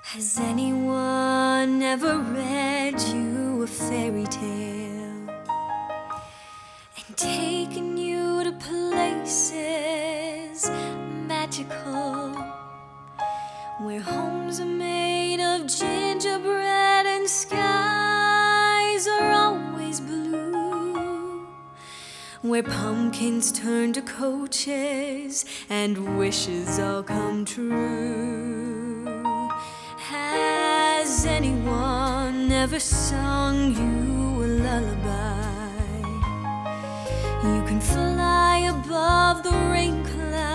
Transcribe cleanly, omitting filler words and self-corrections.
Has anyone ever read you a fairy tale and taken you to places magical, where homes are made of gingerbread and skies are always blue, where pumpkins turn to coaches and wishes all come true? Has anyone ever sung you a lullaby? You can fly above the rain clouds